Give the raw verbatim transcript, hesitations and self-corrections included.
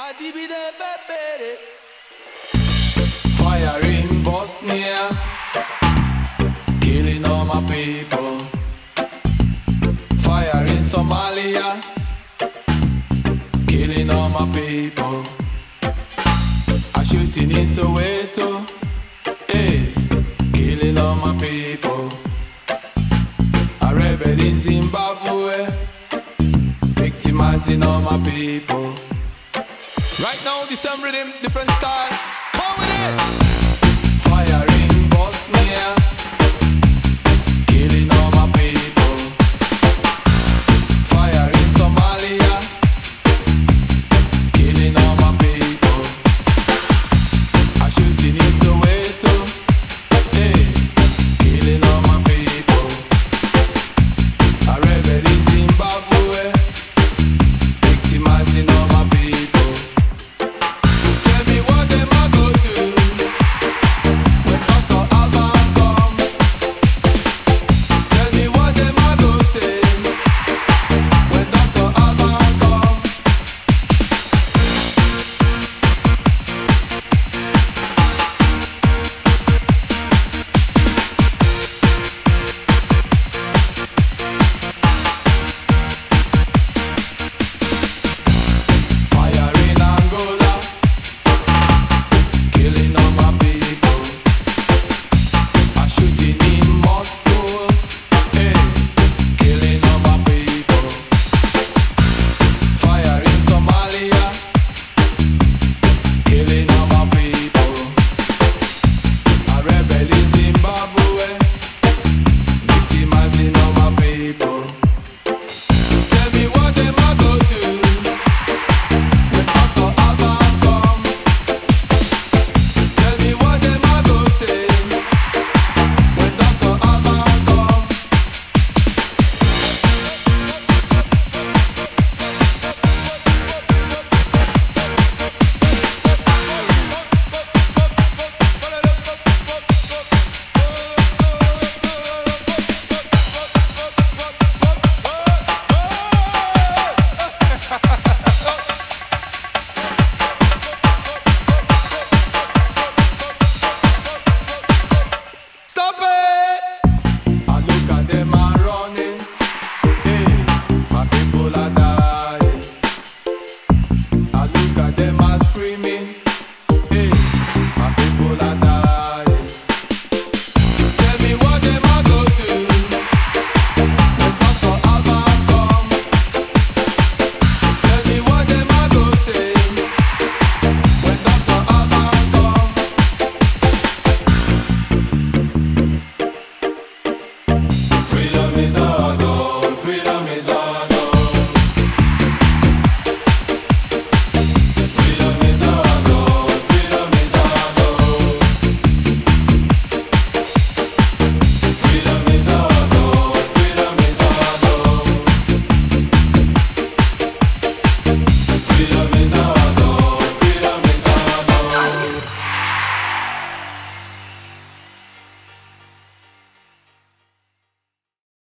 Fire in Bosnia, killing all my people. Fire in Somalia, killing all my people. A shooting in Soweto, hey, killing all my people. A rebel in Zimbabwe, victimizing all my people. Right now, this some rhythm, different style. Come with it!